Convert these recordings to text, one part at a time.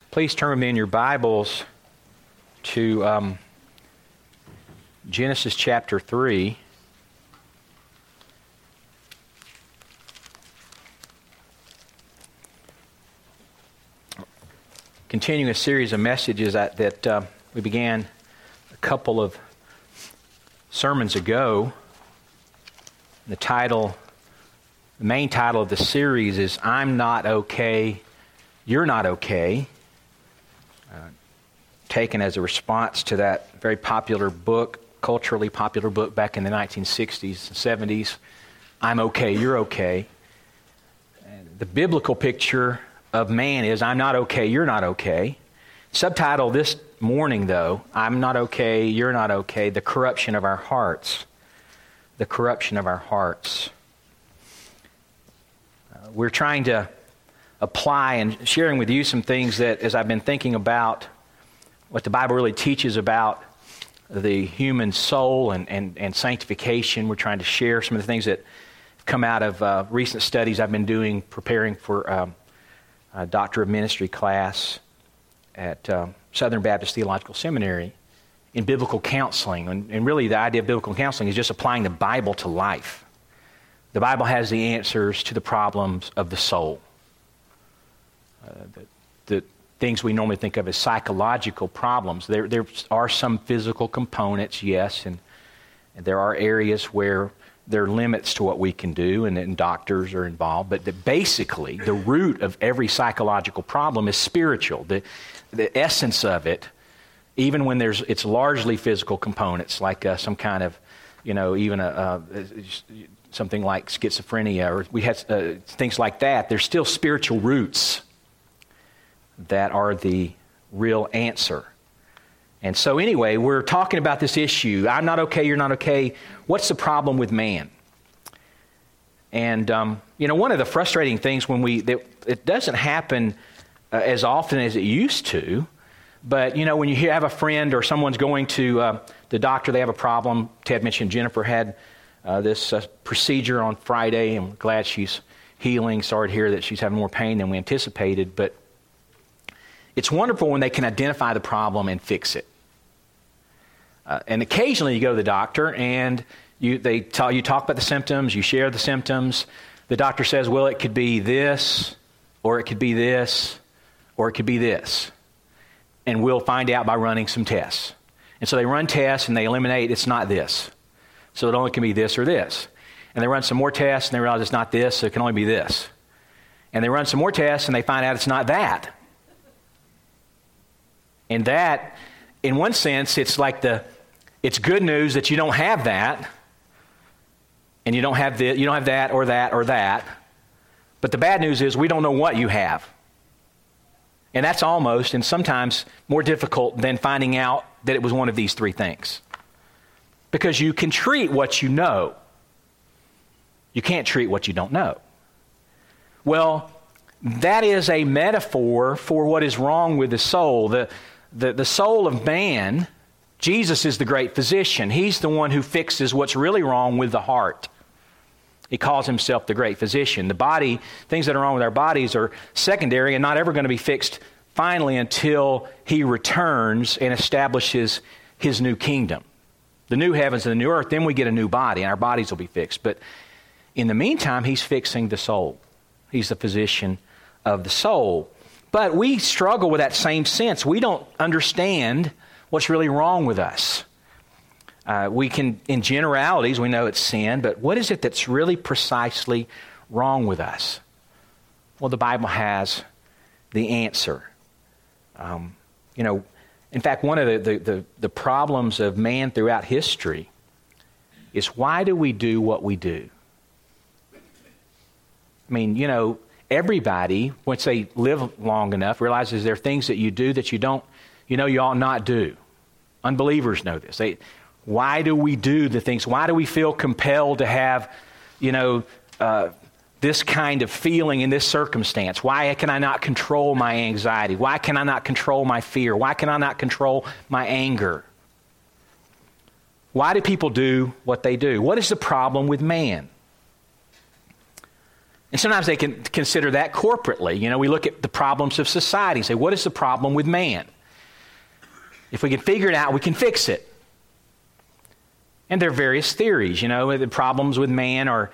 Please turn with me in your Bibles to Genesis chapter 3. Continuing a series of messages that we began a couple of sermons ago. The main title of the series is I'm Not Okay, You're Not Okay. Taken as a response to that very popular book, culturally popular book back in the 1960s and 70s, I'm Okay, You're Okay. And the biblical picture of man is I'm not okay, you're not okay. Subtitle this morning, though, I'm not okay, you're not okay, the corruption of our hearts. The corruption of our hearts. We're trying to apply and sharing with you some things that, as I've been thinking about what the Bible really teaches about the human soul and sanctification, we're trying to share some of the things that come out of recent studies I've been doing, preparing for a Doctor of Ministry class at Southern Baptist Theological Seminary in biblical counseling. And really the idea of biblical counseling is just applying the Bible to life. The Bible has the answers to the problems of the soul. The things we normally think of as psychological problems. There are some physical components, yes, and there are areas where there are limits to what we can do, and doctors are involved. But basically, the root of every psychological problem is spiritual. The essence of it, even when it's largely physical components, like some kind of, even something like schizophrenia, or we had things like that, there's still spiritual roots that are the real answer. And so anyway, we're talking about this issue. I'm not okay, you're not okay. What's the problem with man? And, one of the frustrating things it doesn't happen as often as it used to, but, when you have a friend or someone's going to the doctor, they have a problem. Ted mentioned Jennifer had this procedure on Friday, and we're glad she's healing. Sorry to hear that she's having more pain than we anticipated, but it's wonderful when they can identify the problem and fix it. And occasionally you go to the doctor and you talk about the symptoms, you share the symptoms. The doctor says, well, it could be this, or it could be this, or it could be this. And we'll find out by running some tests. And so they run tests and they eliminate it's not this. So it only can be this or this. And they run some more tests and they realize it's not this, so it can only be this. And they run some more tests and they find out it's not that. And that, in one sense, it's good news that you don't have that, and you don't have that or that or that. But the bad news is we don't know what you have. And that's almost, and sometimes, more difficult than finding out that it was one of these three things. Because you can treat what you know. You can't treat what you don't know. Well, that is a metaphor for what is wrong with the soul. The soul of man, Jesus is the great physician. He's the one who fixes what's really wrong with the heart. He calls himself the great physician. The body, things that are wrong with our bodies are secondary and not ever going to be fixed finally until he returns and establishes his new kingdom. The new heavens and the new earth, then we get a new body and our bodies will be fixed. But in the meantime, he's fixing the soul. He's the physician of the soul. But we struggle with that same sense. We don't understand what's really wrong with us. We can, in generalities, we know it's sin, but what is it that's really precisely wrong with us? Well, the Bible has the answer. In fact, one of the problems of man throughout history is why do we do what we do? I mean, everybody, once they live long enough, realizes there are things that you do that you ought not do. Unbelievers know this. Why do we do the things? Why do we feel compelled to have, this kind of feeling in this circumstance? Why can I not control my anxiety? Why can I not control my fear? Why can I not control my anger? Why do people do what they do? What is the problem with man? And sometimes they can consider that corporately. We look at the problems of society and say, what is the problem with man? If we can figure it out, we can fix it. And there are various theories. The problems with man are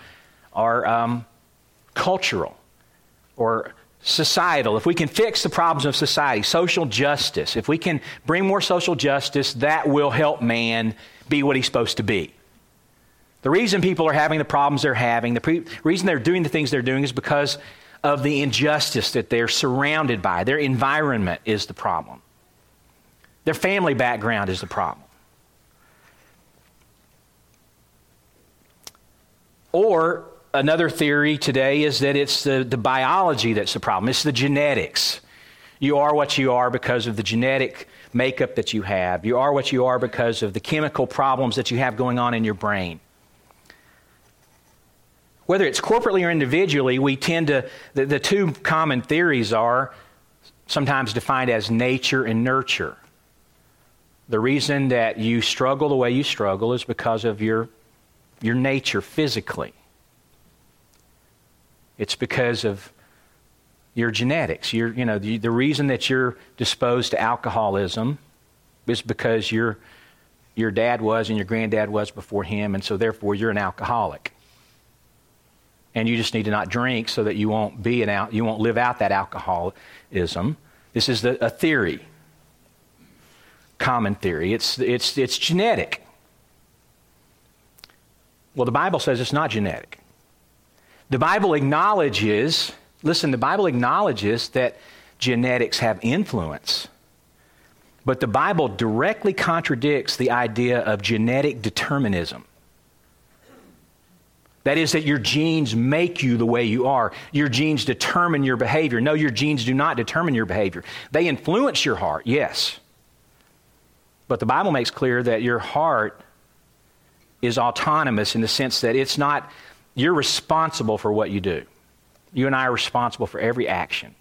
cultural or societal. If we can fix the problems of society, social justice, if we can bring more social justice, that will help man be what he's supposed to be. The reason people are having the problems they're having, the reason they're doing the things they're doing is because of the injustice that they're surrounded by. Their environment is the problem. Their family background is the problem. Or another theory today is that it's the biology that's the problem. It's the genetics. You are what you are because of the genetic makeup that you have. You are what you are because of the chemical problems that you have going on in your brain. Whether it's corporately or individually, we tend to, the two common theories are sometimes defined as nature and nurture. The reason that you struggle the way you struggle is because of your nature physically. It's because of your genetics. The reason that you're disposed to alcoholism is because your dad was and your granddad was before him, and so therefore you're an alcoholic. And you just need to not drink so that you won't live out that alcoholism. This is a theory, common theory. It's genetic. Well, the Bible says it's not genetic. The Bible acknowledges that genetics have influence, but the Bible directly contradicts the idea of genetic determinism. That is, that your genes make you the way you are. Your genes determine your behavior. No, your genes do not determine your behavior. They influence your heart, yes. But the Bible makes clear that your heart is autonomous in the sense that you're responsible for what you do. You and I are responsible for every action.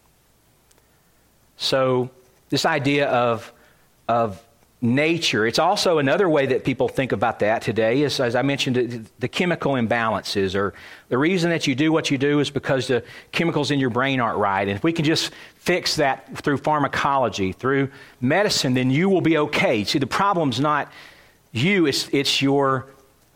So this idea of nature, it's also another way that people think about that today is, as I mentioned, the chemical imbalances, or the reason that you do what you do is because the chemicals in your brain aren't right. And if we can just fix that through pharmacology, through medicine, then you will be okay. See, the problem's not you, it's your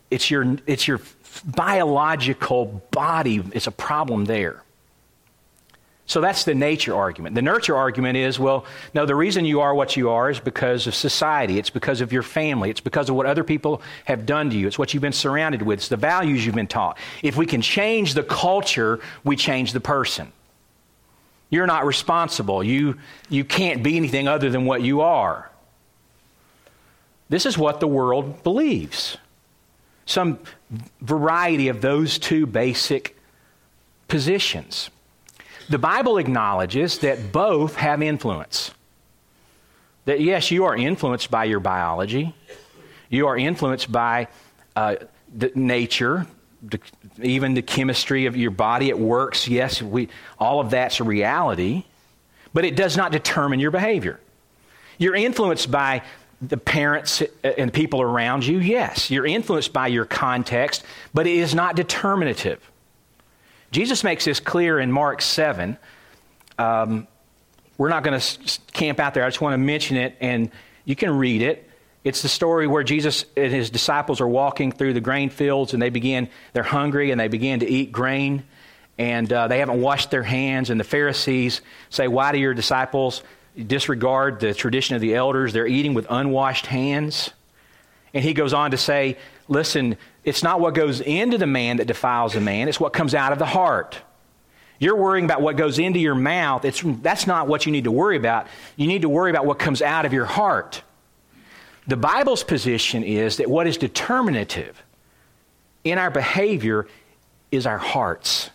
biological body. It's a problem there. So that's the nature argument. The nurture argument is, well, no, the reason you are what you are is because of society. It's because of your family. It's because of what other people have done to you. It's what you've been surrounded with. It's the values you've been taught. If we can change the culture, we change the person. You're not responsible. You can't be anything other than what you are. This is what the world believes. Some variety of those two basic positions. The Bible acknowledges that both have influence. That yes, you are influenced by your biology. You are influenced by the nature, even the chemistry of your body. It works. Yes, all of that's a reality. But it does not determine your behavior. You're influenced by the parents and people around you. Yes, you're influenced by your context, but it is not determinative. Jesus makes this clear in Mark 7. We're not going to camp out there. I just want to mention it, and you can read it. It's the story where Jesus and his disciples are walking through the grain fields, and they're hungry, and they begin to eat grain, and they haven't washed their hands, and the Pharisees say, "Why do your disciples disregard the tradition of the elders? They're eating with unwashed hands." And he goes on to say, listen, it's not what goes into the man that defiles a man, it's what comes out of the heart. You're worrying about what goes into your mouth. That's not what you need to worry about. You need to worry about what comes out of your heart. The Bible's position is that what is determinative in our behavior is our hearts.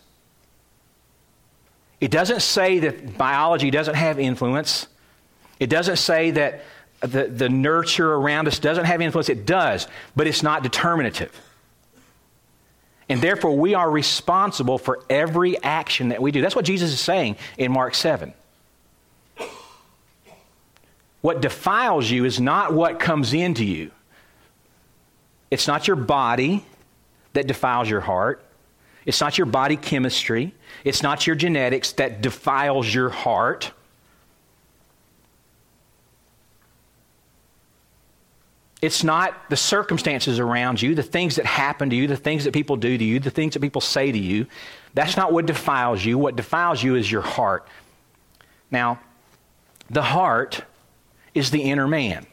It doesn't say that biology doesn't have influence. It doesn't say that the nurture around us doesn't have influence. It does, but it's not determinative. And therefore, we are responsible for every action that we do. That's what Jesus is saying in Mark 7. What defiles you is not what comes into you. It's not your body that defiles your heart. It's not your body chemistry. It's not your genetics that defiles your heart. It's not the circumstances around you, the things that happen to you, the things that people do to you, the things that people say to you. That's not what defiles you. What defiles you is your heart. Now, the heart is the inner man.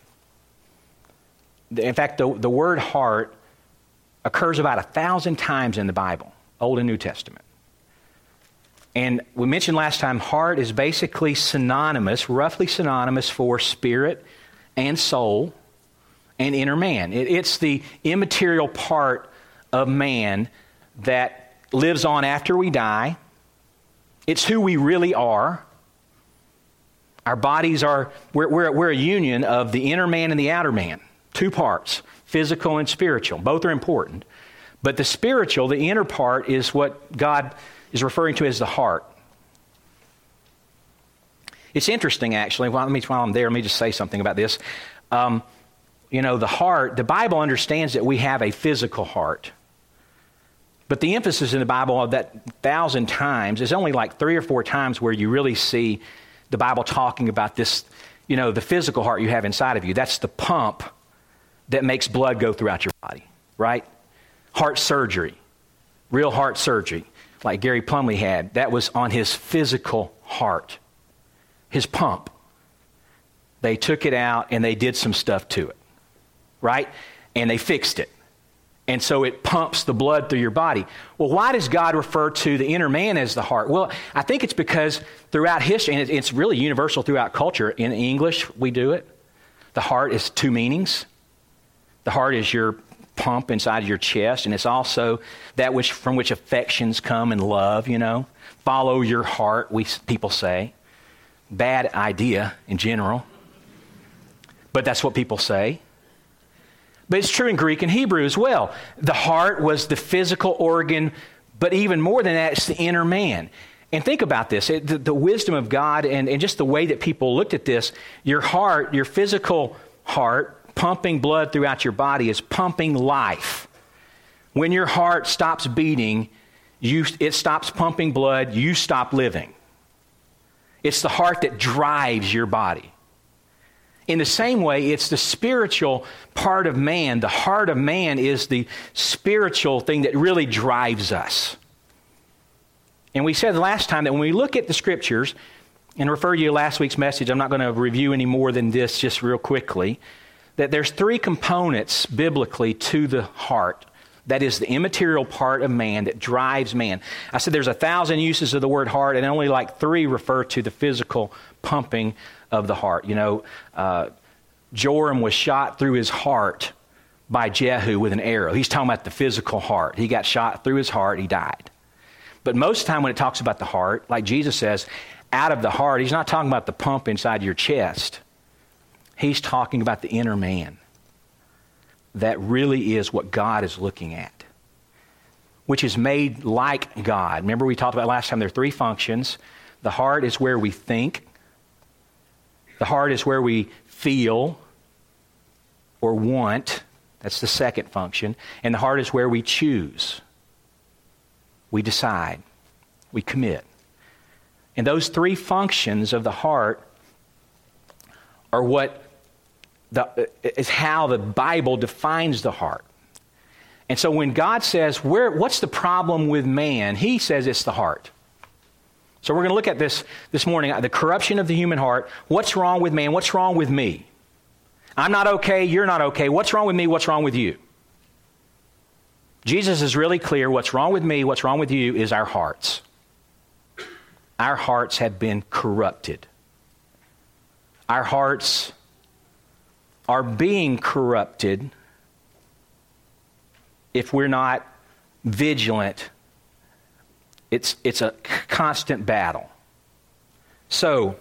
In fact, the word heart occurs about 1,000 times in the Bible, Old and New Testament. And we mentioned last time, heart is basically synonymous, roughly synonymous for spirit and soul and inner man. It's the immaterial part of man that lives on after we die. It's who we really are. Our bodies are, we're a union of the inner man and the outer man. Two parts, physical and spiritual. Both are important. But the spiritual, the inner part, is what God is referring to as the heart. It's interesting, actually. While I'm there, let me just say something about this. The heart, the Bible understands that we have a physical heart. But the emphasis in the Bible of that 1,000 times is only like 3 or 4 times where you really see the Bible talking about this, the physical heart you have inside of you. That's the pump that makes blood go throughout your body, right? Heart surgery, real heart surgery, like Gary Plumley had, that was on his physical heart, his pump. They took it out and they did some stuff to it, right? And they fixed it. And so it pumps the blood through your body. Well, why does God refer to the inner man as the heart? Well, I think it's because throughout history, and it's really universal throughout culture. In English, we do it. The heart is 2 meanings. The heart is your pump inside your chest, and it's also that from which affections come and love, Follow your heart, people say. Bad idea in general. But that's what people say. But it's true in Greek and Hebrew as well. The heart was the physical organ, but even more than that, it's the inner man. And think about this, the wisdom of God and just the way that people looked at this, your heart, your physical heart, pumping blood throughout your body is pumping life. When your heart stops beating, it stops pumping blood, you stop living. It's the heart that drives your body. In the same way, it's the spiritual part of man. The heart of man is the spiritual thing that really drives us. And we said last time that when we look at the Scriptures, and refer you to last week's message, I'm not going to review any more than this just real quickly, that there's 3 components biblically to the heart. That is the immaterial part of man that drives man. I said there's 1,000 uses of the word heart, and only like 3 refer to the physical pumping of the heart. Joram was shot through his heart by Jehu with an arrow. He's talking about the physical heart. He got shot through his heart, he died. But most of the time when it talks about the heart, like Jesus says, out of the heart, he's not talking about the pump inside your chest. He's talking about the inner man. That really is what God is looking at, which is made like God. Remember we talked about last time there are 3 functions. The heart is where we think. The heart is where we feel or want. That's the second function. And the heart is where we choose. We decide. We commit. And those 3 functions of the heart are is how the Bible defines the heart. And so when God says, what's the problem with man? He says it's the heart. So we're going to look at this morning, the corruption of the human heart. What's wrong with man? What's wrong with me? I'm not okay. You're not okay. What's wrong with me? What's wrong with you? Jesus is really clear. What's wrong with me? What's wrong with you is our hearts. Our hearts have been corrupted. Our hearts are being corrupted if we're not vigilant. It's a constant battle. So,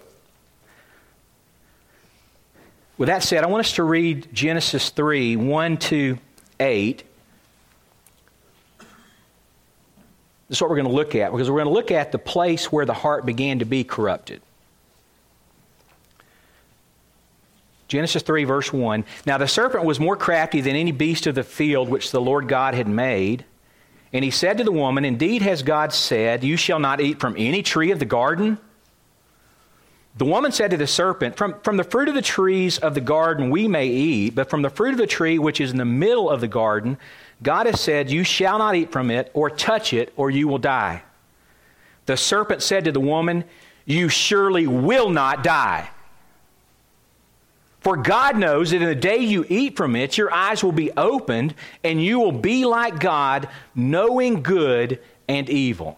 with that said, I want us to read Genesis 3, 1 to 8. This is what we're going to look at, because we're going to look at the place where the heart began to be corrupted. Genesis 3, verse 1. Now the serpent was more crafty than any beast of the field which the Lord God had made. And he said to the woman, "Indeed has God said, you shall not eat from any tree of the garden?" The woman said to the serpent, From the fruit of the trees of the garden we may eat, but from the fruit of the tree which is in the middle of the garden, God has said, you shall not eat from it or touch it, or you will die. The serpent said to the woman, you surely will not die. For God knows that in the day you eat from it, your eyes will be opened, and you will be like God, knowing good and evil.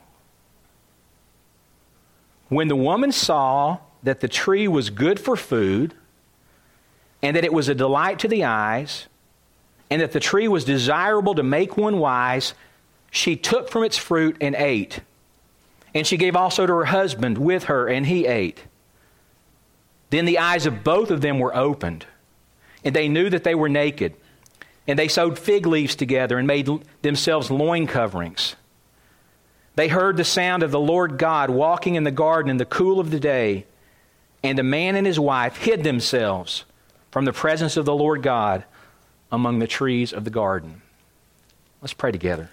When the woman saw that the tree was good for food, and that it was a delight to the eyes, and that the tree was desirable to make one wise, she took from its fruit and ate. And she gave also to her husband with her, and he ate. Then the eyes of both of them were opened, and they knew that they were naked. And they sewed fig leaves together and made themselves loin coverings. They heard the sound of the Lord God walking in the garden in the cool of the day. And the man and his wife hid themselves from the presence of the Lord God among the trees of the garden. Let's pray together.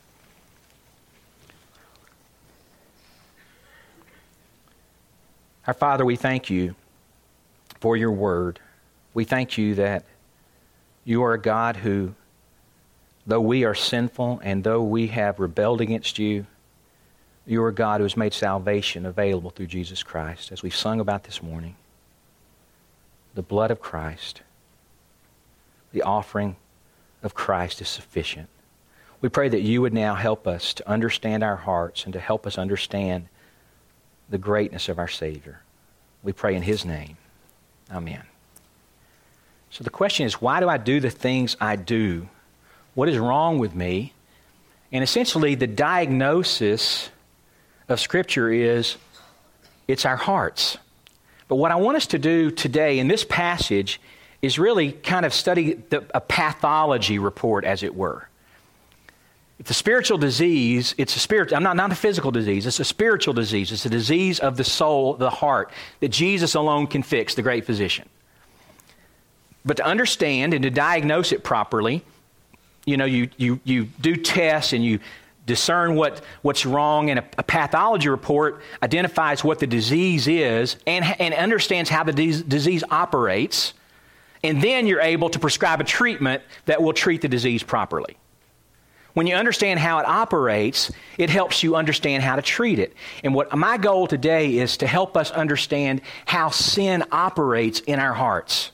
Our Father, we thank you for your word. We thank you that you are a God who, though we are sinful and though we have rebelled against you, you are a God who has made salvation available through Jesus Christ. As we've sung about this morning, the blood of Christ, the offering of Christ is sufficient. We pray that you would now help us to understand our hearts and to help us understand the greatness of our Savior. We pray in His name. Amen. So the question is, why do I do the things I do? What is wrong with me? And essentially the diagnosis of Scripture is, it's our hearts. But what I want us to do today in this passage is really kind of study a pathology report, as it were. It's a spiritual disease. It's a spiritual, not a physical disease. It's a spiritual disease. It's a disease of the soul, the heart, that Jesus alone can fix, the great physician. But to understand and to diagnose it properly, you do tests and you discern what's wrong, and a pathology report identifies what the disease is and understands how the disease operates, and then you're able to prescribe a treatment that will treat the disease properly. When you understand how it operates, it helps you understand how to treat it. And what my goal today is to help us understand how sin operates in our hearts.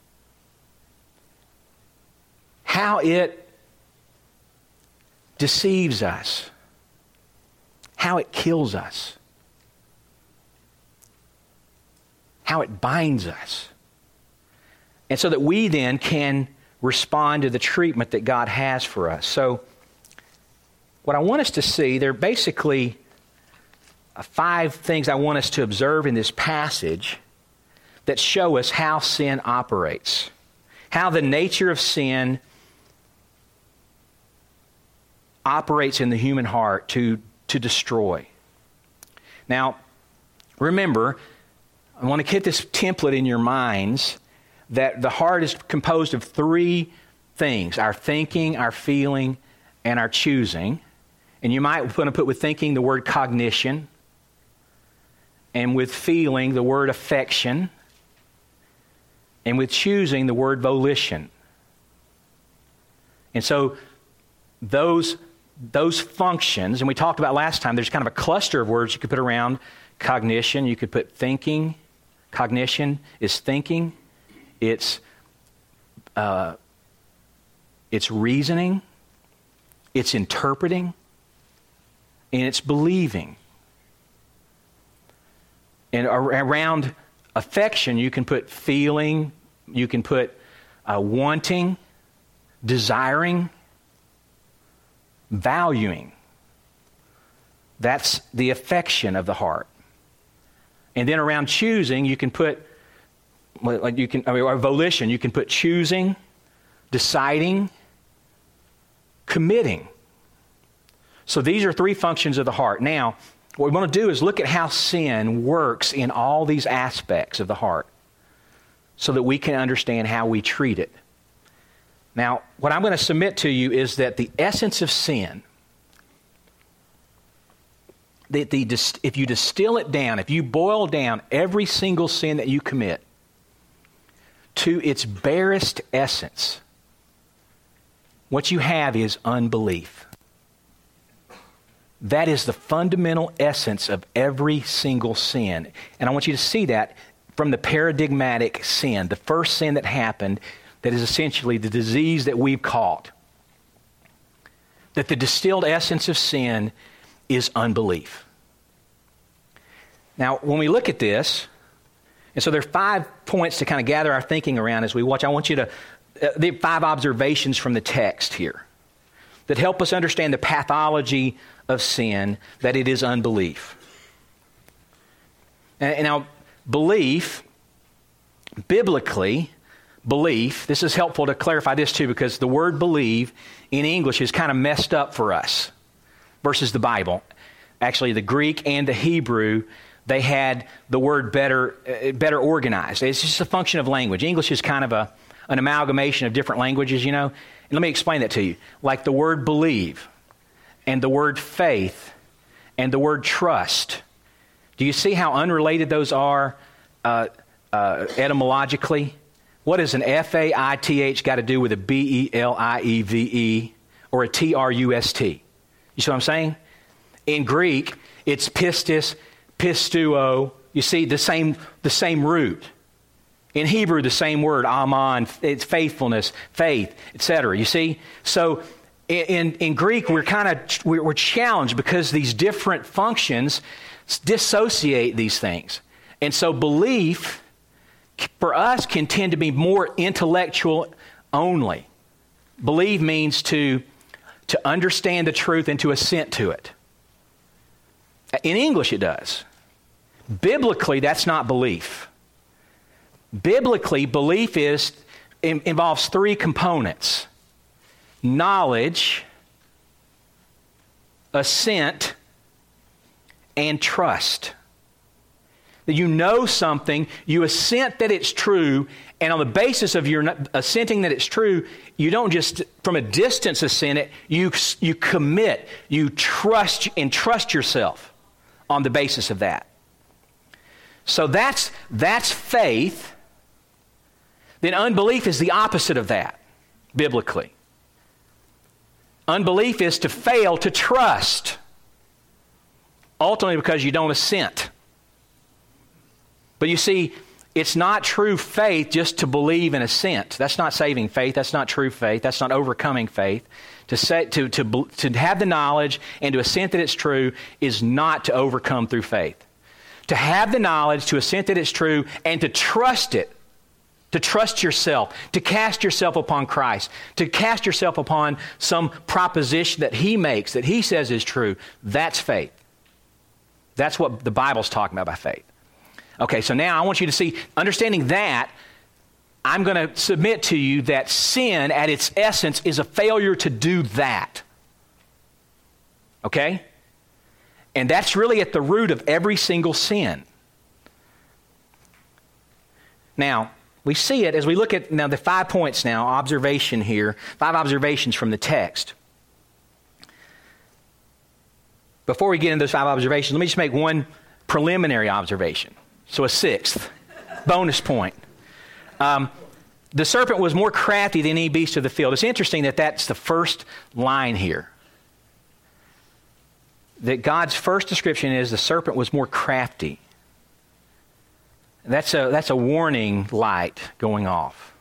How it deceives us. How it kills us. How it binds us. And so that we then can respond to the treatment that God has for us. So, what I want us to see, there are basically 5 things I want us to observe in this passage that show us how sin operates, how the nature of sin operates in the human heart to destroy. Now, remember, I want to get this template in your minds that the heart is composed of 3 things: our thinking, our feeling, and our choosing. And you might want to put with thinking the word cognition, and with feeling the word affection, and with choosing the word volition. And so those functions, and we talked about last time, there's kind of a cluster of words you could put around cognition. You could put thinking. Cognition is thinking. It's reasoning. It's interpreting. And it's believing. And around affection, you can put feeling, you can put wanting, desiring, valuing. That's the affection of the heart. And then around choosing, you can put, or volition, you can put choosing, deciding, committing. So these are 3 functions of the heart. Now, what we want to do is look at how sin works in all these aspects of the heart so that we can understand how we treat it. Now, what I'm going to submit to you is that the essence of sin, if you distill it down, if you boil down every single sin that you commit to its barest essence, what you have is unbelief. That is the fundamental essence of every single sin. And I want you to see that from the paradigmatic sin, the first sin that happened, that is essentially the disease that we've caught. That the distilled essence of sin is unbelief. Now, when we look at this, and so there are 5 points to kind of gather our thinking around as we watch. I want you to, the 5 observations from the text here that help us understand the pathology of sin, that it is unbelief. And now, belief, biblically, belief, this is helpful to clarify this too, because the word believe in English is kind of messed up for us versus the Bible. Actually, the Greek and the Hebrew, they had the word better organized. It's just a function of language. English is kind of an amalgamation of different languages, you know. And let me explain that to you. Like the word believe and the word faith and the word trust. Do you see how unrelated those are etymologically? What does an F-A-I-T-H got to do with a B-E-L-I-E-V-E or a T-R-U-S-T? You see what I'm saying? In Greek, it's pistis, pistuo. You see the same root. In Hebrew, the same word, aman. It's faithfulness, faith, etc. You see? So in Greek, we're challenged because these different functions dissociate these things. And so belief, for us, can tend to be more intellectual only. Believe means to understand the truth and to assent to it. In English, it does. Biblically, that's not belief. Biblically, belief involves 3 components: knowledge, assent, and trust. That you know something, you assent that it's true, and on the basis of your assenting that it's true, you don't just from a distance assent it, you commit, you trust yourself on the basis of that. So that's faith. Then unbelief is the opposite of that, biblically. Unbelief is to fail to trust, ultimately because you don't assent. But you see, it's not true faith just to believe and assent. That's not saving faith. That's not true faith. That's not overcoming faith. To have the knowledge and to assent that it's true is not to overcome through faith. To have the knowledge, to assent that it's true, and to trust it, to trust yourself, to cast yourself upon Christ, to cast yourself upon some proposition that He makes, that He says is true, that's faith. That's what the Bible's talking about by faith. Okay, so now I want you to see, understanding that, I'm going to submit to you that sin at its essence is a failure to do that. Okay? And that's really at the root of every single sin. Now, we see it as we look at now the 5 points now, observation here, 5 observations from the text. Before we get into those 5 observations, let me just make one preliminary observation. So a 6th bonus point. The serpent was more crafty than any beast of the field. It's interesting that that's the first line here. That God's first description is the serpent was more crafty. That's a warning light going off.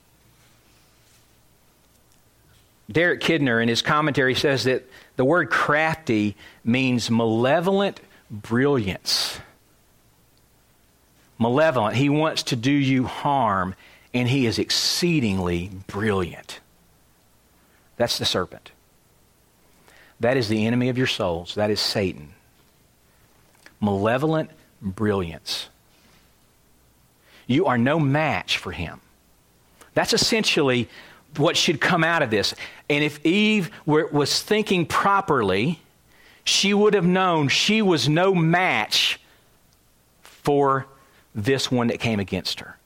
Derek Kidner in his commentary says that the word crafty means malevolent brilliance. Malevolent. He wants to do you harm, and he is exceedingly brilliant. That's the serpent. That is the enemy of your souls. That is Satan. Malevolent brilliance. You are no match for him. That's essentially what should come out of this. And if Eve was thinking properly, she would have known she was no match for this one that came against her.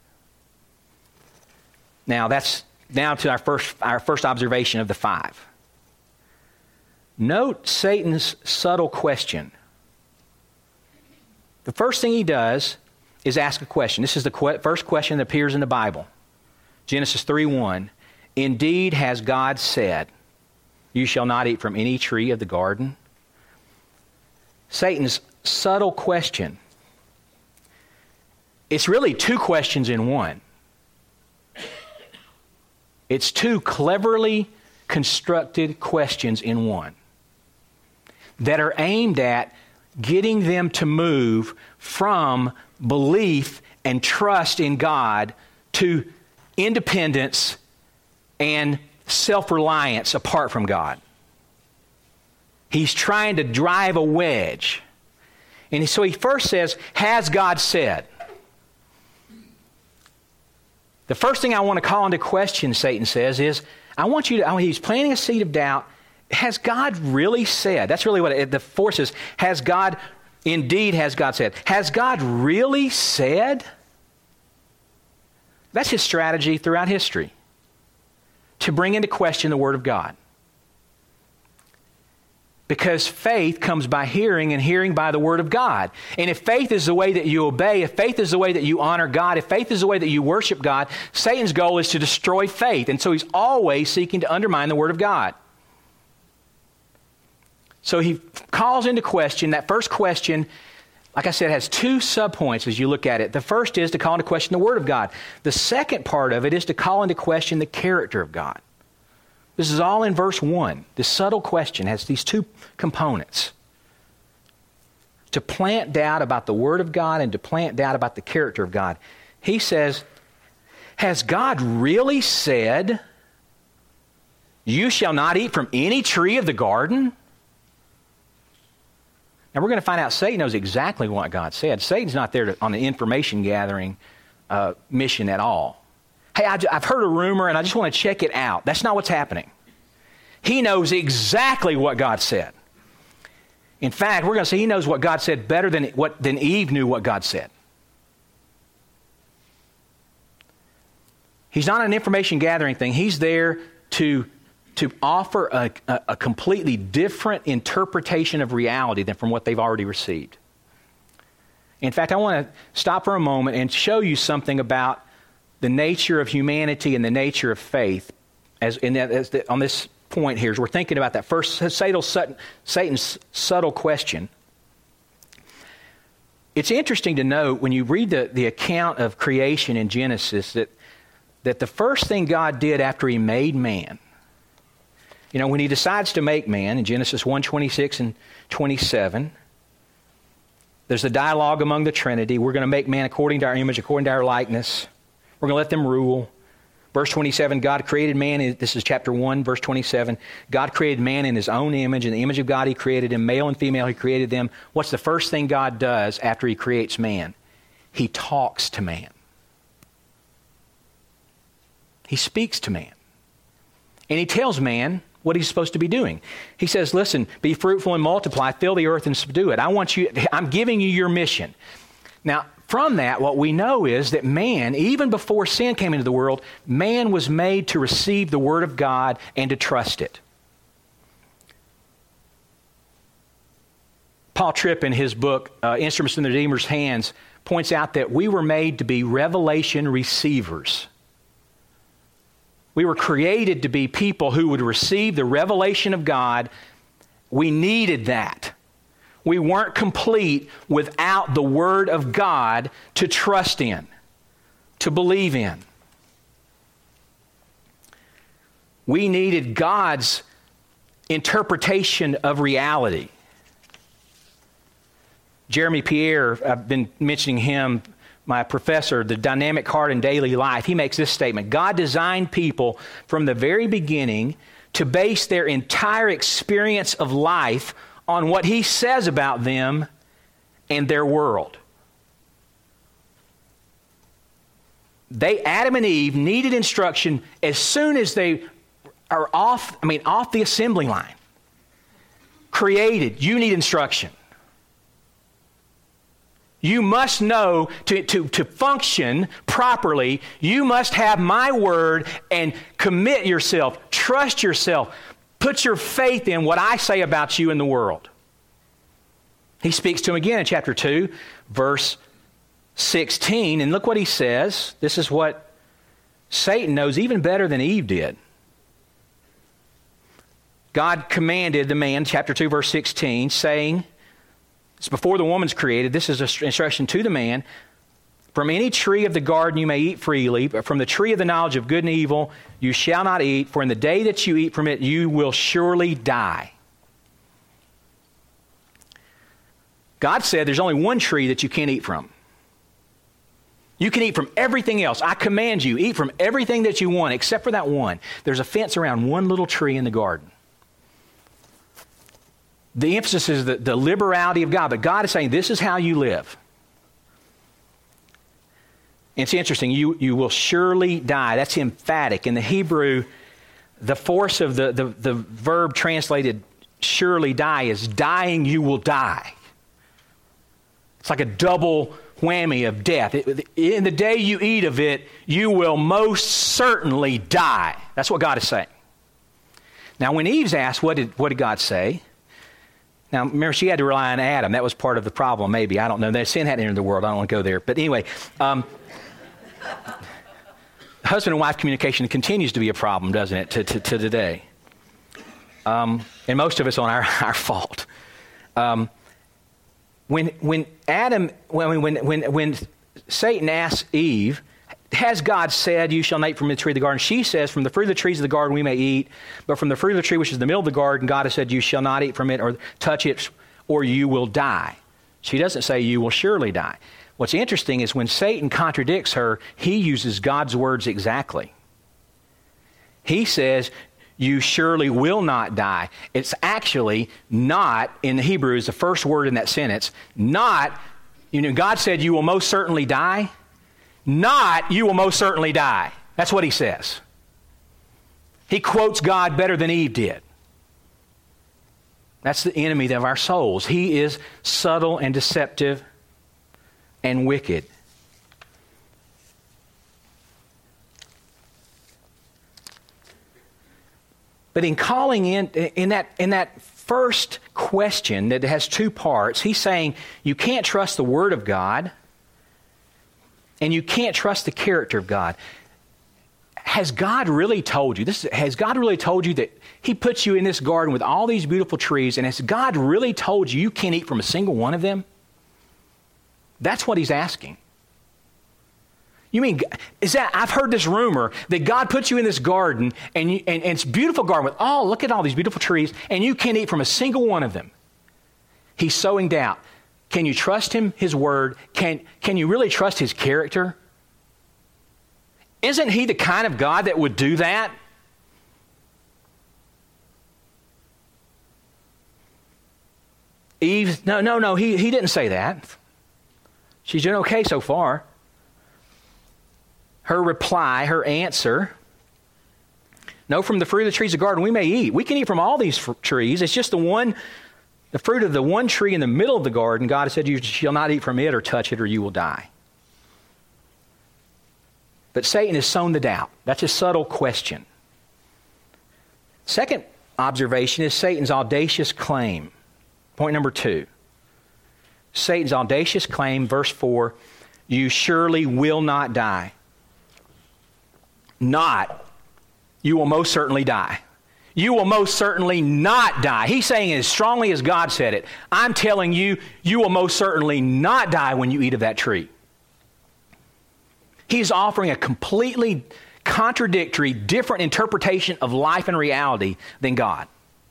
Now to our first observation of the 5. Note Satan's subtle question. The first thing he does is ask a question. This is the first question that appears in the Bible. Genesis 3:1. Indeed has God said, you shall not eat from any tree of the garden. Satan's subtle question. It's really two questions in one. It's two cleverly constructed questions in one that are aimed at getting them to move from belief and trust in God to independence and self-reliance apart from God. He's trying to drive a wedge. And so he first says, has God said? The first thing I want to call into question, Satan says, is he's planting a seed of doubt. Has God really said? That's really what the force is. Has God said? Has God really said? That's his strategy throughout history, to bring into question the Word of God. Because faith comes by hearing, and hearing by the Word of God. And if faith is the way that you obey, if faith is the way that you honor God, if faith is the way that you worship God, Satan's goal is to destroy faith. And so he's always seeking to undermine the Word of God. So he calls into question, that first question, like I said, has two subpoints as you look at it. The first is to call into question the Word of God. The second part of it is to call into question the character of God. This is all in verse 1. This subtle question has these two components. To plant doubt about the Word of God and to plant doubt about the character of God. He says, has God really said, you shall not eat from any tree of the garden? Now we're going to find out Satan knows exactly what God said. Satan's not there on an information gathering mission at all. Hey, I've heard a rumor and I just want to check it out. That's not what's happening. He knows exactly what God said. In fact, we're going to see he knows what God said better than Eve knew what God said. He's not an information gathering thing. He's there to offer a completely different interpretation of reality than from what they've already received. In fact, I want to stop for a moment and show you something about the nature of humanity and the nature of faith on this point here, as we're thinking about that first Satan's subtle question. It's interesting to note when you read the account of creation in Genesis that the first thing God did after he made man, when he decides to make man in Genesis 1:26 and 27, there's a dialogue among the Trinity. We're going to make man according to our image, according to our likeness. We're going to let them rule. Verse 27, God created man. This is chapter 1, verse 27. God created man in his own image. In the image of God, he created him. Male and female, he created them. What's the first thing God does after he creates man? He talks to man. He speaks to man. And he tells man what he's supposed to be doing. He says, listen, be fruitful and multiply, fill the earth and subdue it. I'm giving you your mission. Now, from that, what we know is that man, even before sin came into the world, man was made to receive the Word of God and to trust it. Paul Tripp, in his book, Instruments in the Redeemer's Hands, points out that we were made to be revelation receivers. We were created to be people who would receive the revelation of God. We needed that. We weren't complete without the Word of God to trust in, to believe in. We needed God's interpretation of reality. Jeremy Pierre, I've been mentioning him, my professor, The Dynamic Heart in Daily Life. He makes this statement: God designed people from the very beginning to base their entire experience of life on what he says about them and their world. Adam and Eve needed instruction as soon as they are off the assembly line. Created, you need instruction. You must know to function properly, you must have my word and commit yourself, trust yourself, put your faith in what I say about you in the world. He speaks to him again in chapter 2, verse 16, and look what he says. This is what Satan knows even better than Eve did. God commanded the man, chapter 2, verse 16, saying, it's before the woman's created, this is an instruction to the man, from any tree of the garden you may eat freely, but from the tree of the knowledge of good and evil you shall not eat, for in the day that you eat from it you will surely die. God said there's only one tree that you can't eat from. You can eat from everything else. I command you, eat from everything that you want except for that one. There's a fence around one little tree in the garden. The emphasis is the liberality of God, but God is saying this is how you live. And it's interesting, you will surely die. That's emphatic. In the Hebrew, the force of the verb translated surely die is dying, you will die. It's like a double whammy of death. In the day you eat of it, you will most certainly die. That's what God is saying. Now, when Eve's asked, what did God say? Now, remember, she had to rely on Adam. That was part of the problem, maybe. I don't know. That sin hadn't entered the world. I don't want to go there. But anyway, husband and wife communication continues to be a problem, doesn't it, to today? And most of it's on our fault. When Satan asks Eve, has God said, you shall not eat from the tree of the garden? She says, from the fruit of the trees of the garden we may eat, but from the fruit of the tree which is in the middle of the garden, God has said, you shall not eat from it or touch it, or you will die. She doesn't say, you will surely die. What's interesting is when Satan contradicts her, he uses God's words exactly. He says, you surely will not die. It's actually not, in the Hebrew, is the first word in that sentence, not, God said you will most certainly die, not you will most certainly die. That's what he says. He quotes God better than Eve did. That's the enemy of our souls. He is subtle and deceptive and wicked. But in calling in that first question that has two parts, he's saying you can't trust the Word of God and you can't trust the character of God. Has God really told you has God really told you that he puts you in this garden with all these beautiful trees, and has God really told you you can't eat from a single one of them? That's what he's asking. You mean, I've heard this rumor that God puts you in this garden, and it's a beautiful garden with, look at all these beautiful trees, and you can't eat from a single one of them. He's sowing doubt. Can you trust him, his word? Can you really trust his character? Isn't he the kind of God that would do that? Eve, no, he didn't say that. She's doing okay so far. Her reply, her answer, no, from the fruit of the trees of the garden we may eat. We can eat from all these trees. It's just the fruit of the one tree in the middle of the garden. God has said you shall not eat from it or touch it or you will die. But Satan has sown the doubt. That's a subtle question. Second observation is Satan's audacious claim. Point number 2. Satan's audacious claim, verse 4, you surely will not die. Not, you will most certainly die. You will most certainly not die. He's saying it as strongly as God said it. I'm telling you, you will most certainly not die when you eat of that tree. He's offering a completely contradictory, different interpretation of life and reality than God.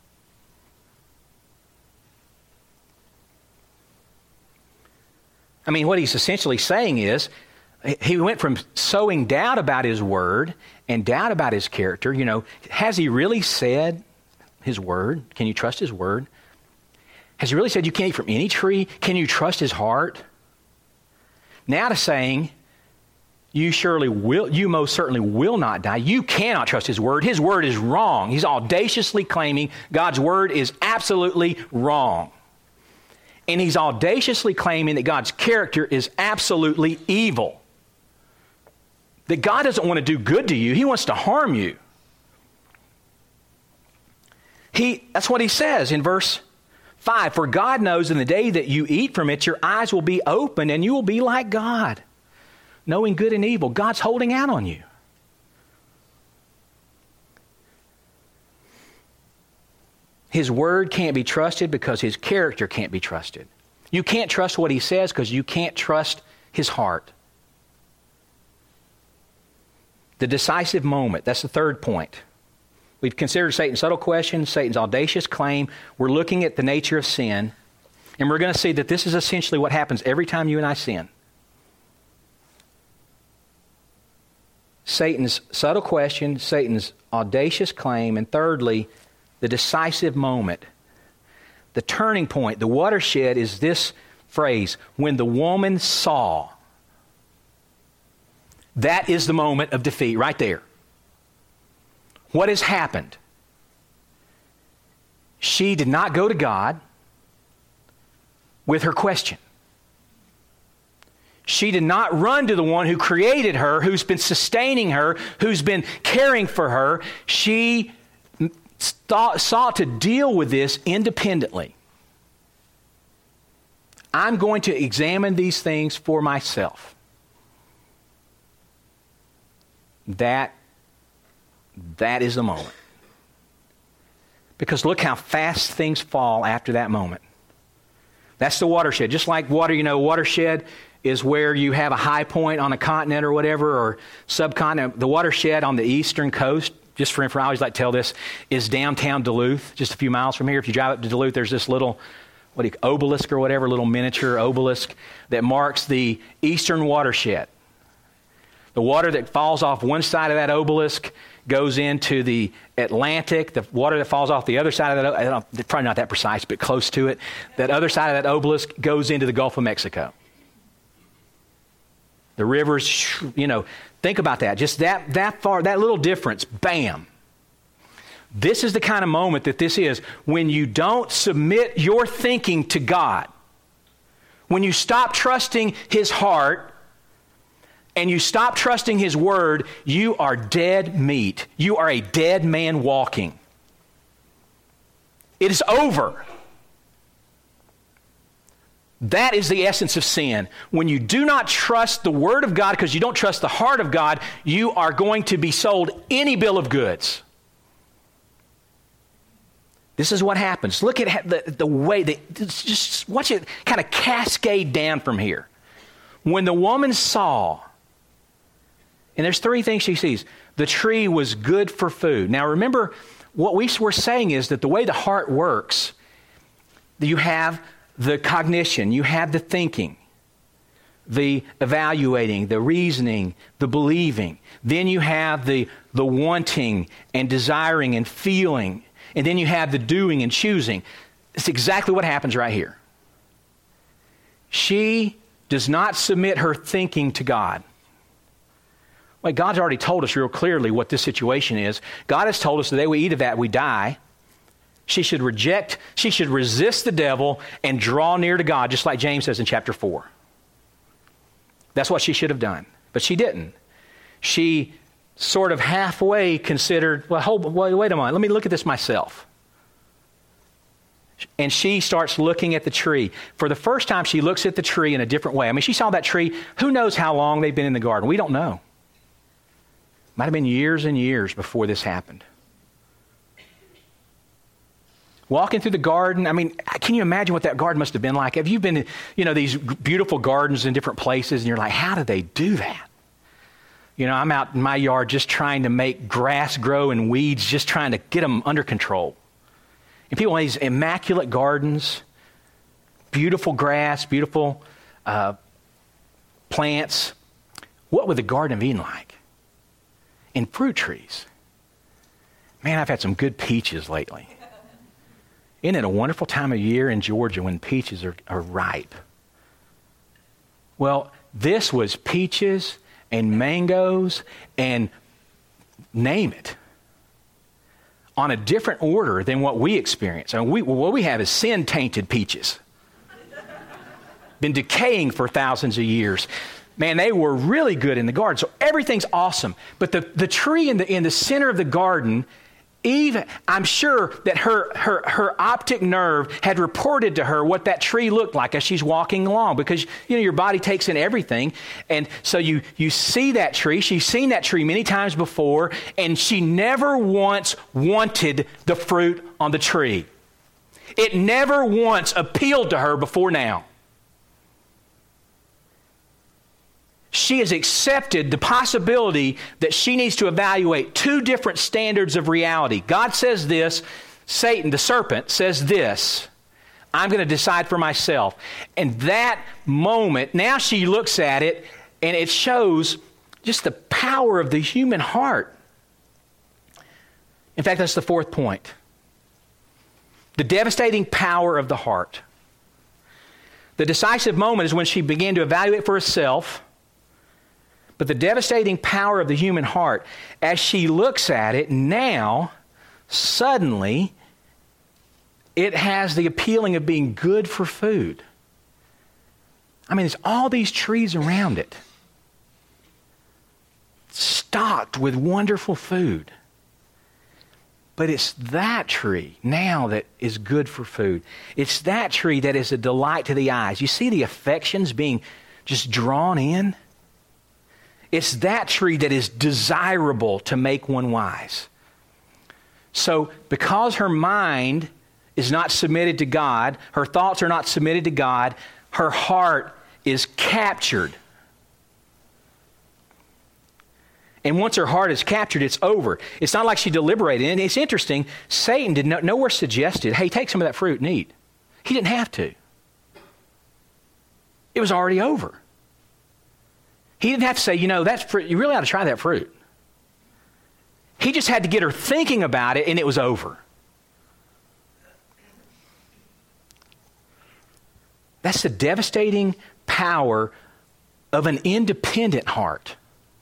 I mean, what he's essentially saying is, he went from sowing doubt about his word and doubt about his character. Has he really said his word? Can you trust his word? Has he really said you can't eat from any tree? Can you trust his heart? Now to saying, you most certainly will not die. You cannot trust his word. His word is wrong. He's audaciously claiming God's word is absolutely wrong. And he's audaciously claiming that God's character is absolutely evil. That God doesn't want to do good to you. He wants to harm you. That's what he says in verse 5, for God knows in the day that you eat from it, your eyes will be opened and you will be like God, knowing good and evil. God's holding out on you. His word can't be trusted because his character can't be trusted. You can't trust what he says because you can't trust his heart. The decisive moment, that's the third point. We've considered Satan's subtle question, Satan's audacious claim. We're looking at the nature of sin, and we're going to see that this is essentially what happens every time you and I sin. Satan's subtle question, Satan's audacious claim, and thirdly, the decisive moment. The turning point, the watershed is this phrase, when the woman saw. That is the moment of defeat right there. What has happened? She did not go to God with her question. She did not run to the one who created her, who's been sustaining her, who's been caring for her. She sought to deal with this independently. I'm going to examine these things for myself. That is the moment. Because look how fast things fall after that moment. That's the watershed. Just like water, watershed is where you have a high point on a continent or whatever, or subcontinent. The watershed on the eastern coast, just for information, I always like to tell this, is downtown Duluth, just a few miles from here. If you drive up to Duluth, there's this little obelisk or whatever, little miniature obelisk that marks the eastern watershed. The water that falls off one side of that obelisk goes into the Atlantic. The water that falls off the other side of that, probably not that precise, but close to it, that other side of that obelisk goes into the Gulf of Mexico. The rivers, think about that. Just that far, that little difference, bam. This is the kind of moment that this is. When you don't submit your thinking to God, when you stop trusting his heart, and you stop trusting his word, you are dead meat. You are a dead man walking. It is over. That is the essence of sin. When you do not trust the word of God because you don't trust the heart of God, you are going to be sold any bill of goods. This is what happens. Look at the way, just watch it kind of cascade down from here. When the woman saw, and there's three things she sees. The tree was good for food. Now remember, what we were saying is that the way the heart works, you have the cognition, you have the thinking, the evaluating, the reasoning, the believing. Then you have the wanting and desiring and feeling. And then you have the doing and choosing. It's exactly what happens right here. She does not submit her thinking to God. Well, God's already told us real clearly what this situation is. God has told us the day we eat of that, we die. She should resist the devil and draw near to God, just like James says in chapter 4. That's what she should have done. But she didn't. She sort of halfway considered, wait a moment, let me look at this myself. And she starts looking at the tree. For the first time, she looks at the tree in a different way. I mean, she saw that tree. Who knows how long they've been in the garden? We don't know. Might have been years and years before this happened. Walking through the garden, I mean, can you imagine what that garden must have been like? Have you been to, these beautiful gardens in different places, and you're like, how do they do that? I'm out in my yard just trying to make grass grow and weeds, just trying to get them under control. And people in these immaculate gardens, beautiful grass, beautiful plants. What would the Garden of Eden like? And fruit trees. Man, I've had some good peaches lately. Isn't it a wonderful time of year in Georgia when peaches are ripe? Well, this was peaches and mangoes and name it, on a different order than what we experience. I mean, what we have is sin-tainted peaches. Been decaying for thousands of years. Man, they were really good in the garden. So everything's awesome. But the tree in the center of the garden Eve, I'm sure that her optic nerve had reported to her what that tree looked like as she's walking along, because your body takes in everything. And so you see that tree. She's seen that tree many times before, and she never once wanted the fruit on the tree. It never once appealed to her before now. She has accepted the possibility that she needs to evaluate two different standards of reality. God says this, Satan, the serpent, says this. I'm going to decide for myself. And that moment, now she looks at it, and it shows just the power of the human heart. In fact, that's the fourth point. The devastating power of the heart. The decisive moment is when she began to evaluate for herself. But the devastating power of the human heart, as she looks at it now, suddenly, it has the appealing of being good for food. I mean, there's all these trees around it, stocked with wonderful food. But it's that tree now that is good for food. It's that tree that is a delight to the eyes. You see the affections being just drawn in? It's that tree that is desirable to make one wise. So because her mind is not submitted to God, her thoughts are not submitted to God, her heart is captured. And once her heart is captured, it's over. It's not like she deliberated. And it's interesting, Satan did nowhere suggested, hey, take some of that fruit and eat. He didn't have to. It was already over. He didn't have to say, that's fruit. You really ought to try that fruit. He just had to get her thinking about it, and it was over. That's the devastating power of an independent heart.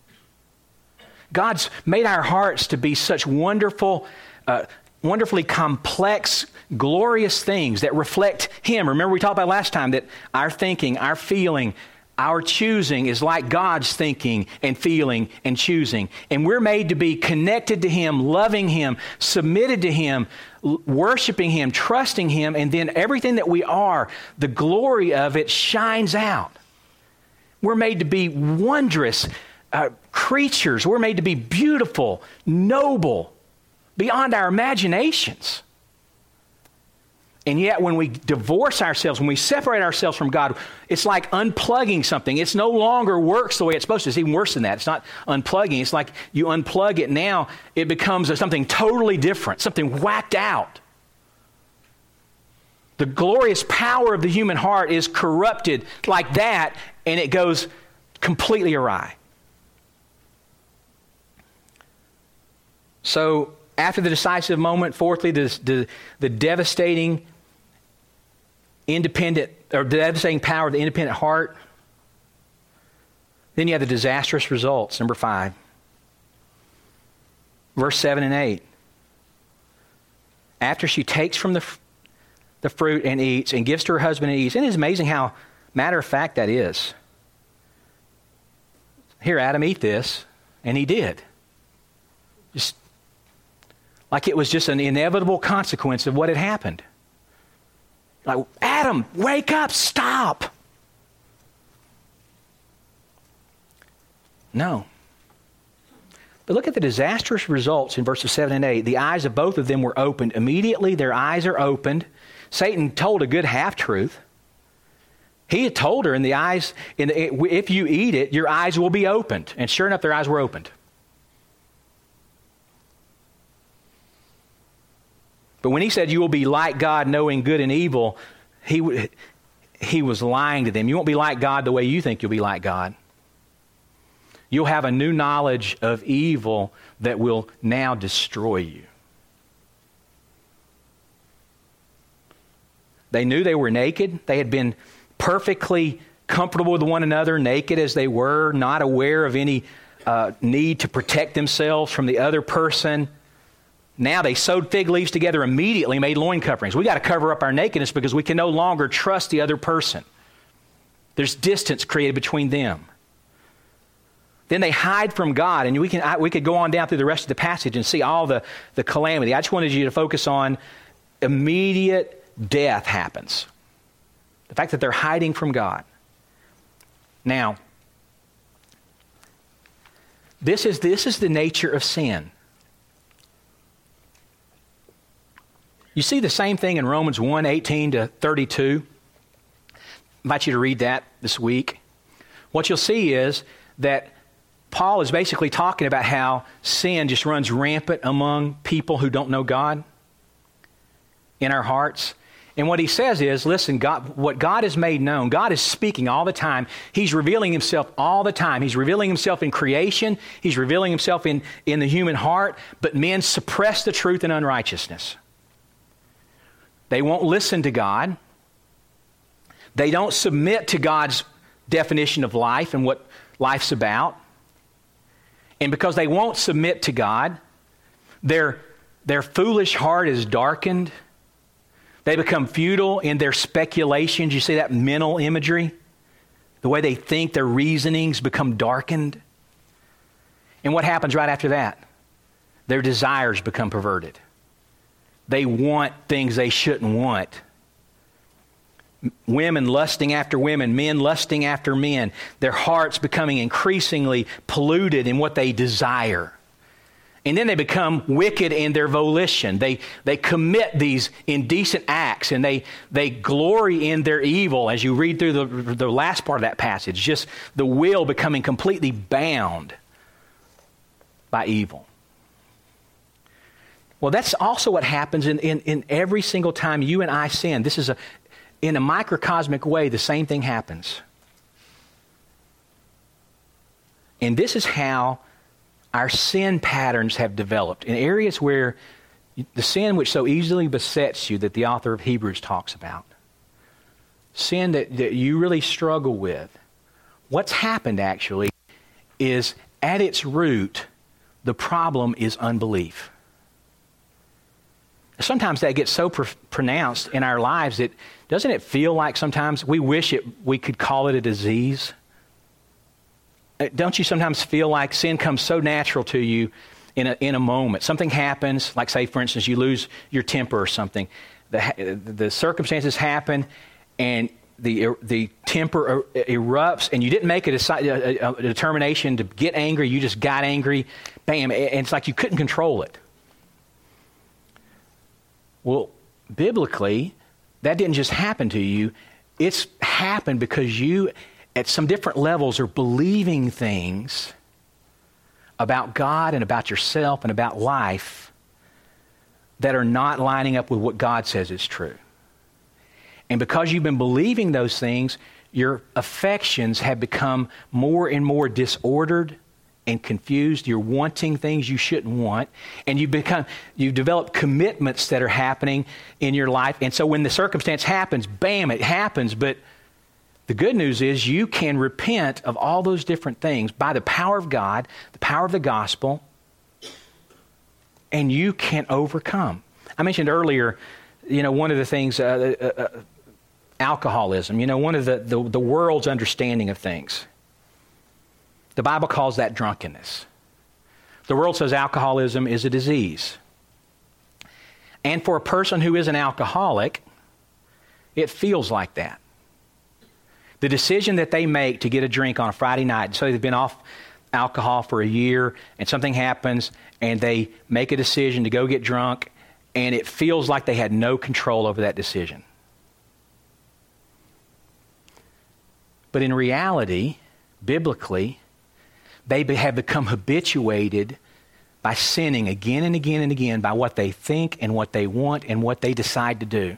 God's made our hearts to be such wonderfully complex, glorious things that reflect Him. Remember we talked about last time that our thinking, our feeling, our choosing is like God's thinking and feeling and choosing. And we're made to be connected to Him, loving Him, submitted to Him, worshiping Him, trusting Him, and then everything that we are, the glory of it shines out. We're made to be wondrous creatures. We're made to be beautiful, noble, beyond our imaginations. And yet when we divorce ourselves, when we separate ourselves from God, it's like unplugging something. It's no longer works the way it's supposed to. It's even worse than that. It's not unplugging. It's like you unplug it now, it becomes something totally different, something whacked out. The glorious power of the human heart is corrupted like that, and it goes completely awry. So after the decisive moment, fourthly, the devastating devastating power of the independent heart. Then you have the disastrous results, number 5. Verse 7 and 8. After she takes from the fruit and eats and gives to her husband and eats. And it's amazing how matter of fact that is. Here, Adam, eat this. And he did. Just like it was just an inevitable consequence of what had happened. Like, Adam, wake up, stop. No. But look at the disastrous results in verses 7 and 8. The eyes of both of them were opened. Immediately their eyes are opened. Satan told a good half-truth. He had told her if you eat it, your eyes will be opened. And sure enough, their eyes were opened. But when he said, you will be like God, knowing good and evil, he was lying to them. You won't be like God the way you think you'll be like God. You'll have a new knowledge of evil that will now destroy you. They knew they were naked. They had been perfectly comfortable with one another, naked as they were, not aware of any need to protect themselves from the other person. Now they sewed fig leaves together immediately, made loin coverings. We got to cover up our nakedness because we can no longer trust the other person. There's distance created between them. Then they hide from God, and we could go on down through the rest of the passage and see all the calamity. I just wanted you to focus on immediate death happens. The fact that they're hiding from God. Now, this is the nature of sin. You see the same thing in Romans 1:18-32. I invite you to read that this week. What you'll see is that Paul is basically talking about how sin just runs rampant among people who don't know God in our hearts. And what he says is, listen, what God has made known, God is speaking all the time. He's revealing himself all the time. He's revealing himself in creation. He's revealing himself in the human heart. But men suppress the truth in unrighteousness. They won't listen to God. They don't submit to God's definition of life and what life's about. And because they won't submit to God, their foolish heart is darkened. They become futile in their speculations. You see that mental imagery? The way they think, their reasonings become darkened. And what happens right after that? Their desires become perverted. They want things they shouldn't want. Women lusting after women, men lusting after men. Their hearts becoming increasingly polluted in what they desire. And then they become wicked in their volition. They commit these indecent acts, and they glory in their evil. As you read through the last part of that passage, just the will becoming completely bound by evil. Well, that's also what happens in every single time you and I sin. This is in a microcosmic way, the same thing happens. And this is how our sin patterns have developed in areas where the sin which so easily besets you that the author of Hebrews talks about. Sin that you really struggle with. What's happened actually is at its root, the problem is unbelief. Sometimes that gets so pronounced in our lives that doesn't it feel like sometimes we wish we could call it a disease? Don't you sometimes feel like sin comes so natural to you in a moment? Something happens, like say, for instance, you lose your temper or something. The circumstances happen, and the temper erupts, and you didn't make a determination to get angry. You just got angry. Bam. And it's like you couldn't control it. Well, biblically, that didn't just happen to you. It's happened because you, at some different levels, are believing things about God and about yourself and about life that are not lining up with what God says is true. And because you've been believing those things, your affections have become more and more disordered and confused. You're wanting things you shouldn't want, and you've developed commitments that are happening in your life. And so when the circumstance happens, bam, it happens. But the good news is you can repent of all those different things by the power of God, the power of the gospel, and you can overcome. I mentioned earlier, one of the things, alcoholism, one of the world's understanding of things. The Bible calls that drunkenness. The world says alcoholism is a disease. And for a person who is an alcoholic, it feels like that. The decision that they make to get a drink on a Friday night, so they've been off alcohol for a year, and something happens, and they make a decision to go get drunk, and it feels like they had no control over that decision. But in reality, biblically, they have become habituated by sinning again and again and again by what they think and what they want and what they decide to do.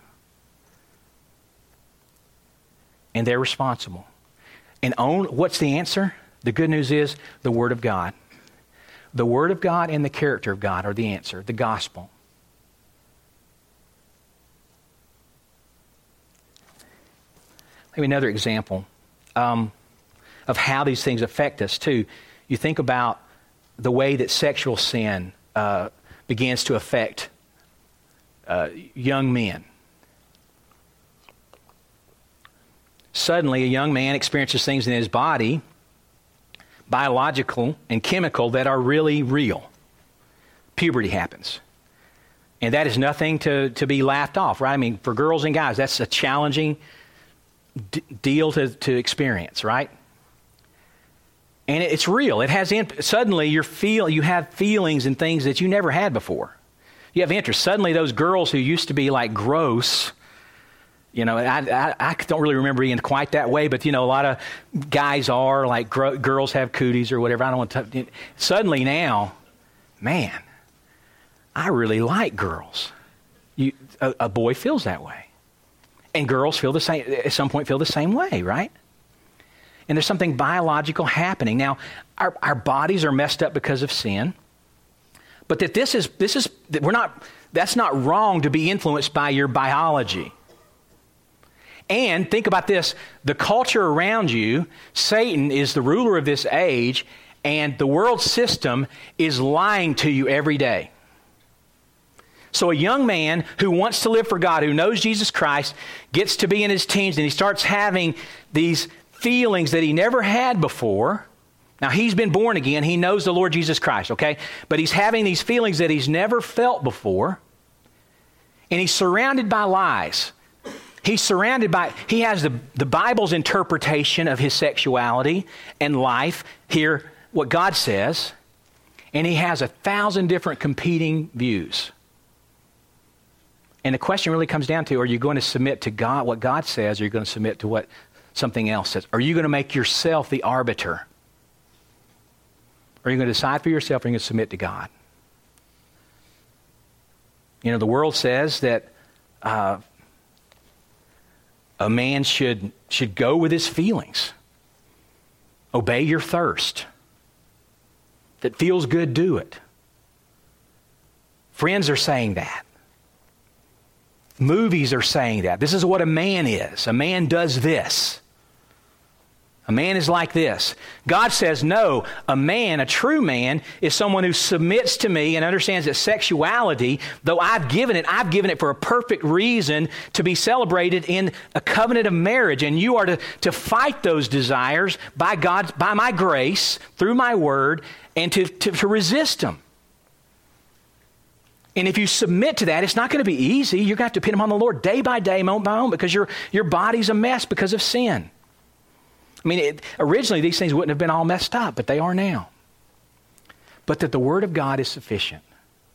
And they're responsible. And what's the answer? The good news is the Word of God. The Word of God and the character of God are the answer, the gospel. Maybe another example of how these things affect us too. You think about the way that sexual sin begins to affect young men. Suddenly, a young man experiences things in his body biological and chemical that are really real. Puberty happens. And that is nothing to be laughed off, right? I mean, for girls and guys, that's a challenging deal to experience, right? And it's real. It has suddenly you have feelings and things that you never had before. You have interest. Suddenly those girls who used to be like gross, you know, I don't really remember being quite that way, but, you know, a lot of guys are like girls have cooties or whatever. I don't want to. Suddenly now, man, I really like girls. A boy feels that way. And girls feel the same, at some point feel the same way, right? And there's something biological happening. Now, our bodies are messed up because of sin. But that's not wrong to be influenced by your biology. And think about this, the culture around you, Satan is the ruler of this age, and the world system is lying to you every day. So a young man who wants to live for God, who knows Jesus Christ, gets to be in his teens and he starts having these feelings that he never had before. Now, he's been born again. He knows the Lord Jesus Christ, okay? But he's having these feelings that he's never felt before. And he's surrounded by lies. He has the Bible's interpretation of his sexuality and life. Here, what God says. And he has 1,000 different competing views. And the question really comes down to, are you going to submit to God, what God says, or are you going to submit to what something else says? Are you going to make yourself the arbiter? Are you going to decide for yourself, or are you going to submit to God? You know, the world says that a man should go with his feelings. Obey your thirst. If it feels good, do it. Friends are saying that. Movies are saying that. This is what a man is. A man does this. A man is like this. God says, no, a true man, is someone who submits to me and understands that sexuality, though I've given it for a perfect reason to be celebrated in a covenant of marriage. And you are to fight those desires by my grace, through my word, and to resist them. And if you submit to that, it's not going to be easy. You're going to have to depend upon the Lord day by day, moment by moment, because your body's a mess because of sin. I mean, originally these things wouldn't have been all messed up, but they are now. But that the Word of God is sufficient.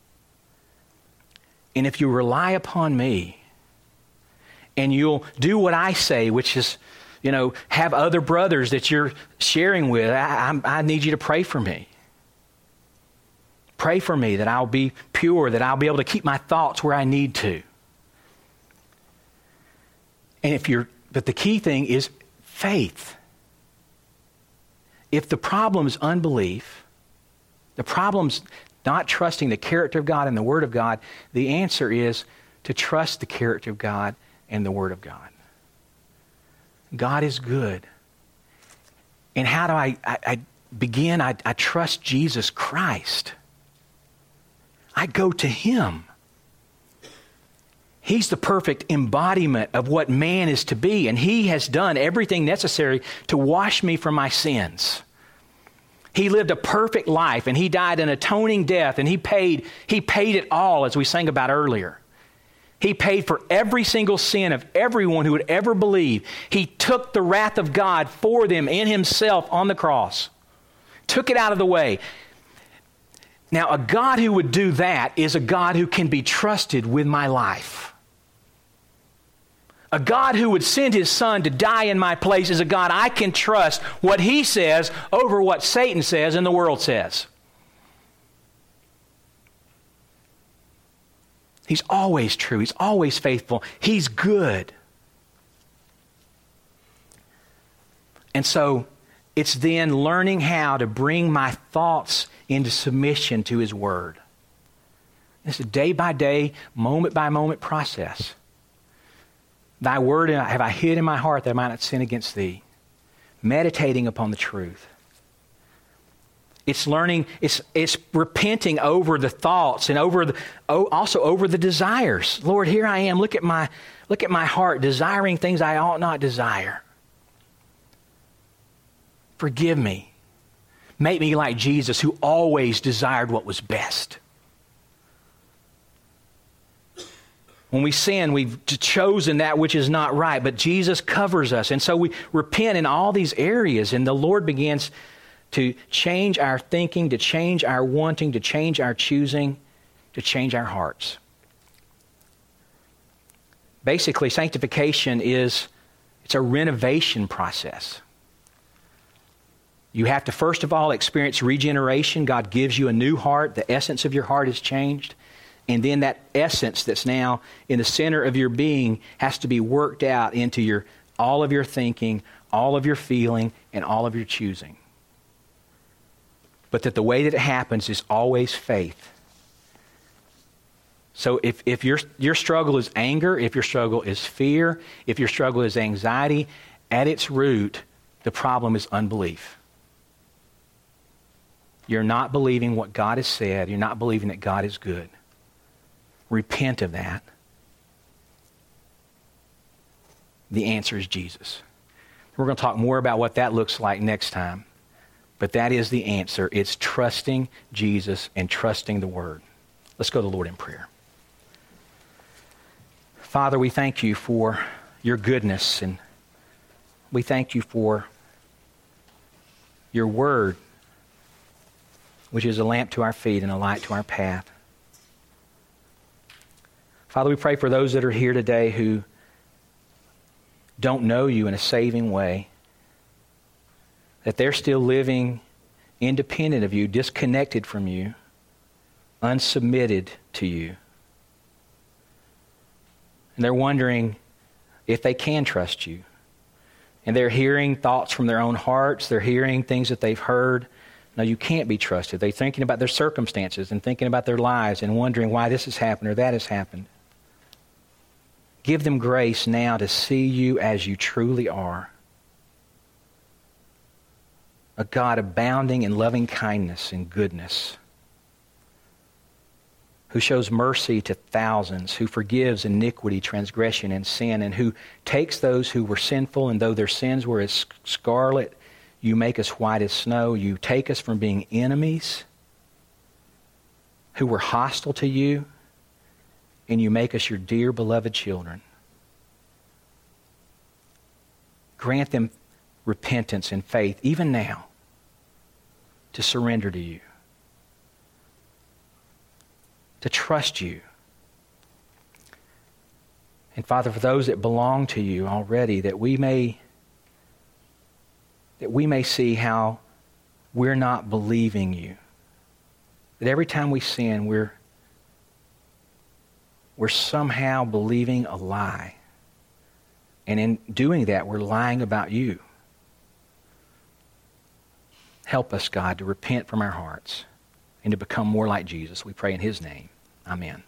And if you rely upon me, and you'll do what I say, which is, you know, have other brothers that you're sharing with, I need you to pray for me. Pray for me that I'll be pure, that I'll be able to keep my thoughts where I need to. But the key thing is faith. If the problem is unbelief, the problem's not trusting the character of God and the Word of God, the answer is to trust the character of God and the Word of God. God is good. And how do I begin? I trust Jesus Christ. I go to Him. He's the perfect embodiment of what man is to be, and He has done everything necessary to wash me from my sins. He lived a perfect life, and He died an atoning death, and He paid it all, as we sang about earlier. He paid for every single sin of everyone who would ever believe. He took the wrath of God for them in Himself on the cross. Took it out of the way. Now, a God who would do that is a God who can be trusted with my life. A God who would send His Son to die in my place is a God I can trust what He says over what Satan says and the world says. He's always true. He's always faithful. He's good. And so it's then learning how to bring my thoughts into submission to His Word. It's a day-by-day, moment-by-moment process. Thy word have I hid in my heart that I might not sin against Thee. Meditating upon the truth. It's learning, it's repenting over the thoughts and also over the desires. Lord, here I am. Look at my heart, desiring things I ought not desire. Forgive me. Make me like Jesus, who always desired what was best. When we sin, we've chosen that which is not right, but Jesus covers us. And so we repent in all these areas, and the Lord begins to change our thinking, to change our wanting, to change our choosing, to change our hearts. Basically, sanctification it's a renovation process. You have to, first of all, experience regeneration. God gives you a new heart. The essence of your heart is changed. And then that essence that's now in the center of your being has to be worked out into all of your thinking, all of your feeling, and all of your choosing. But that the way that it happens is always faith. So if your struggle is anger, if your struggle is fear, if your struggle is anxiety, at its root, the problem is unbelief. You're not believing what God has said. You're not believing that God is good. Repent of that. The answer is Jesus. We're going to talk more about what that looks like next time. But that is the answer. It's trusting Jesus and trusting the Word. Let's go to the Lord in prayer. Father, we thank you for your goodness, and we thank you for your Word, which is a lamp to our feet and a light to our path. Father, we pray for those that are here today who don't know you in a saving way, that they're still living independent of you, disconnected from you, unsubmitted to you. And they're wondering if they can trust you. And they're hearing thoughts from their own hearts. They're hearing things that they've heard. No, you can't be trusted. They're thinking about their circumstances and thinking about their lives and wondering why this has happened or that has happened. Give them grace now to see you as you truly are. A God abounding in loving kindness and goodness, who shows mercy to thousands, who forgives iniquity, transgression, and sin, and who takes those who were sinful, and though their sins were as scarlet, you make us white as snow. You take us from being enemies who were hostile to you, and you make us your dear beloved children. Grant them repentance and faith, even now, to surrender to you, to trust you. And Father, for those that belong to you already, that we may see how we're not believing you. That every time we sin, we're somehow believing a lie. And in doing that, we're lying about you. Help us, God, to repent from our hearts and to become more like Jesus. We pray in His name. Amen.